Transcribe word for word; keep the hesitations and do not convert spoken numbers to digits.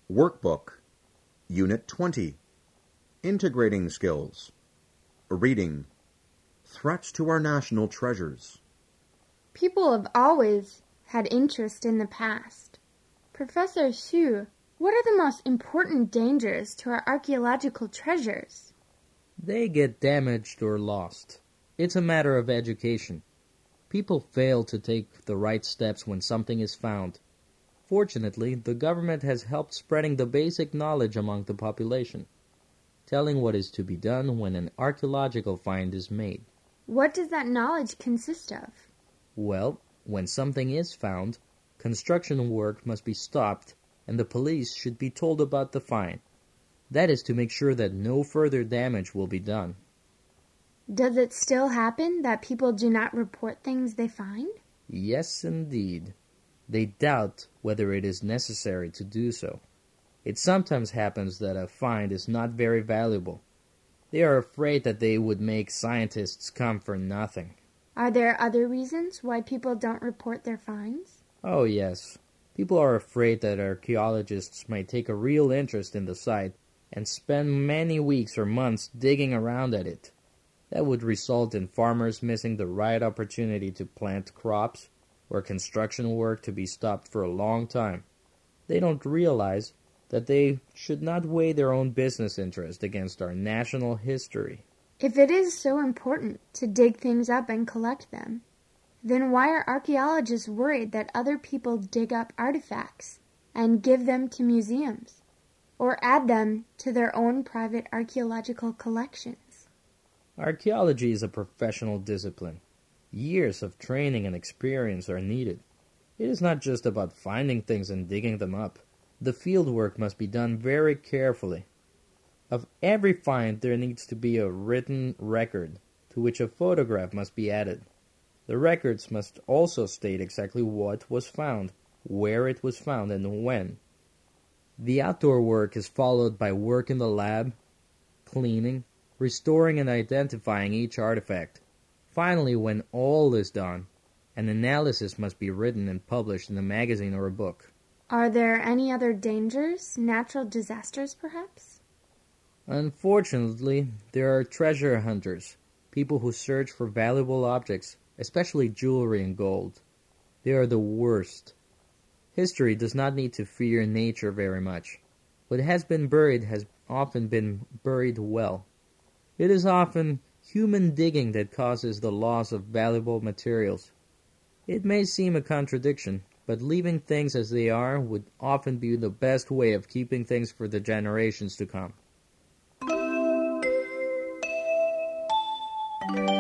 Workbook, Unit twenty, Integrating Skills. Reading, Threats to Our National Treasures. People have always had interest in the past. Professor Xu, what are the most important dangers to our archaeological treasures? They get damaged or lost. It's a matter of education. People fail to take the right steps when something is found. Fortunately, the government has helped spreading the basic knowledge among the population, telling what is to be done when an archaeological find is made. What does that knowledge consist of? Well, when something is found, construction work must be stopped and the police should be told about the find. That is to make sure that no further damage will be done. Does it still happen that people do not report things they find? Yes, indeed. They doubt whether it is necessary to do so. It sometimes happens that a find is not very valuable. They are afraid that they would make scientists come for nothing. Are there other reasons why people don't report their finds? Oh, yes. People are afraid that archaeologists might take a real interest in the site and spend many weeks or months digging around at it. That would result in farmers missing the right opportunity to plant crops or construction work to be stopped for a long time. They don't realize that they should not weigh their own business interest against our national history. If it is so important to dig things up and collect them, then why are archaeologists worried that other people dig up artifacts and give them to museums or add them to their own private archaeological collections? Archaeology is a professional discipline. Years of training and experience are needed. It is not just about finding things and digging them up. The field work must be done very carefully. Of every find, there needs to be a written record, to which a photograph must be added. The records must also state exactly what was found, where it was found, and when. The outdoor work is followed by work in the lab, cleaning, restoring and identifying each artifact. Finally, when all is done, an analysis must be written and published in a magazine or a book. Are there any other dangers, natural disasters perhaps? Unfortunately, there are treasure hunters, people who search for valuable objects, especially jewelry and gold. They are the worst. History does not need to fear nature very much. What has been buried has often been buried well. It is often human digging that causes the loss of valuable materials. It may seem a contradiction, but leaving things as they are would often be the best way of keeping things for the generations to come.